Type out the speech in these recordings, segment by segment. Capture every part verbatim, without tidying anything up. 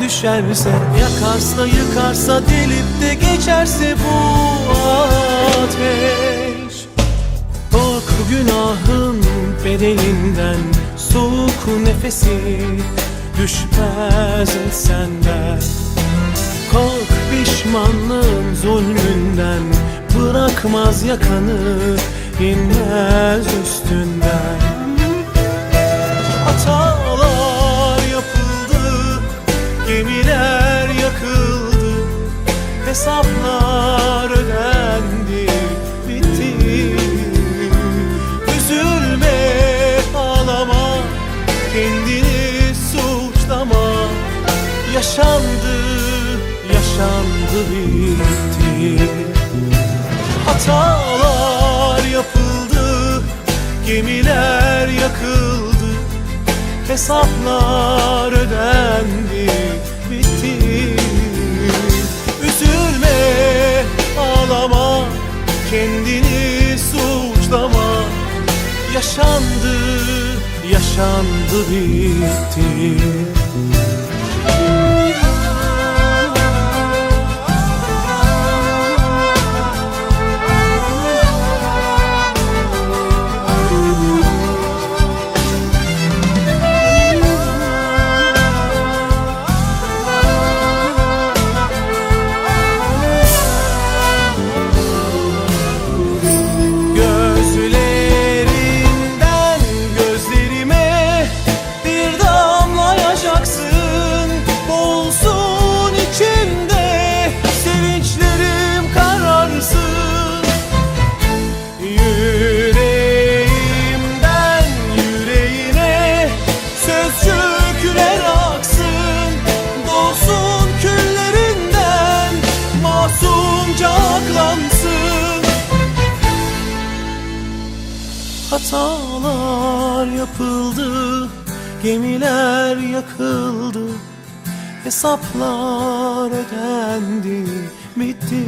düşerse, yakarsa yıkarsa, delip de geçerse bu ateş. Kork günahın bedelinden, soğuk nefesi düşmez senden. Kork pişmanlığın zulmünden, bırakmaz yakanı, inmez üstünden. Hatalar yapıldı, gemiler yakıldı, hesaplar ödendi, bitti. Üzülme, ağlama, kendini suçlama. Yaşandı, yaşandı, bitti. Hatalar yapıldı, gemiler yakıldı, hesaplar ödendi, bitti. Üzülme, ağlama, kendini suçlama. Yaşandı, yaşandı, bitti. Hatalar yapıldı, gemiler yakıldı, hesaplar ödendi, bitti.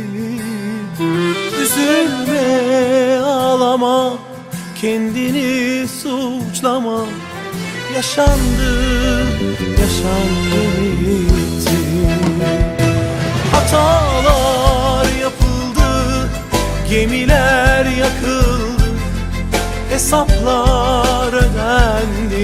Üzülme, ağlama, kendini suçlama. Yaşandı, yaşandı, bitti. Hatalar yapıldı, gemiler yakıldı, hesaplar ödendi,